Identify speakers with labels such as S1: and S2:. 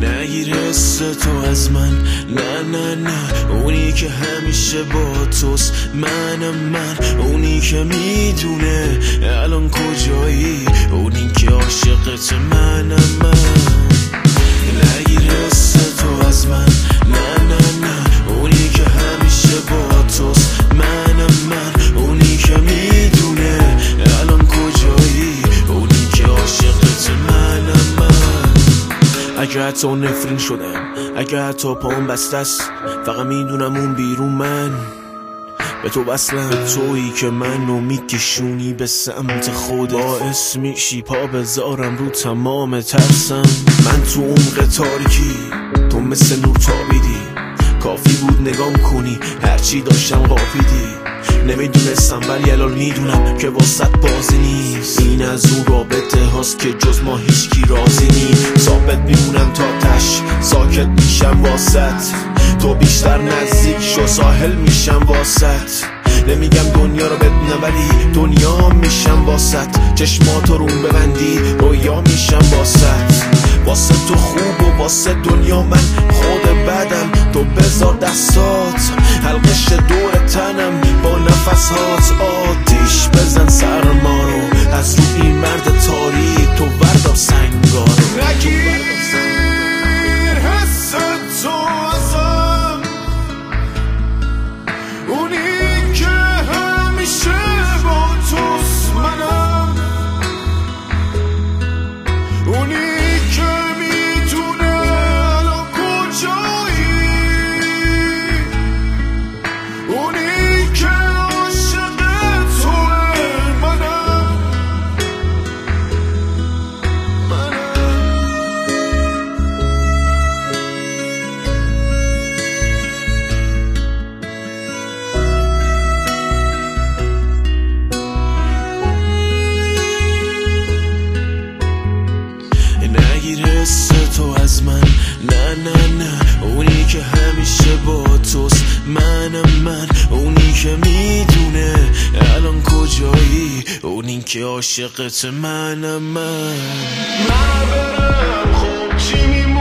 S1: نگیر حس تو از من، نه نه نه، اونی که همیشه با توست، منم من، اونی که میدونه الان کجایی، اونی که عاشقت، منم من. نگیر حس تو از من، نه نه نه، اونی که همیشه با توست، منم من، اونی که میدونه الان کجایی، اونی که عاشقت، منم من. اگه حتی نفرین شدم، اگه حتی پام بسته است، فقط میدونم اون بیرون من به تو وصلم، به تویی که منو میکشونی به سمت خودت، باعث میشی پا بذارم رو تمام ترسم. من تو عمق تاریکی، تو مثل نور تابیدی، کافی بود نگام کنی هرچی داشتم قاپیدی. نمیدونستم ولی الان میدونم که واسط بازی نیست، این از اون رابطه هاست که جز ما هیچکی راضی نیست. ثابت میمونم تا تش، ساکت میشم واسط، تو بیشتر نزدیک شو ساحل میشم واسط. نمیگم دنیا رو بدونم ولی دنیا میشم واسط، چشماتو روم ببندی رویا میشم واسط. واسه تو خوب و واسه دنیا من خود بدم، تو بذار دستات حلقش دور تنم، با نفسات آتیش بزن سرما رو، از رو این مرد تاریک تو بردار سنگارو.
S2: نگیر حس تو ازم، اونی که همیشه با توست، منم اونی که میدونه الان کجایی، اونی که عاشق توه، منم
S1: نگیر حس تو از من، نه نه نه، اونی که همیشه با توست، منم من، اونی که میدونه الان کجایی، اونی که عاشقت، منم من.
S2: من برم خب چی میمونه؟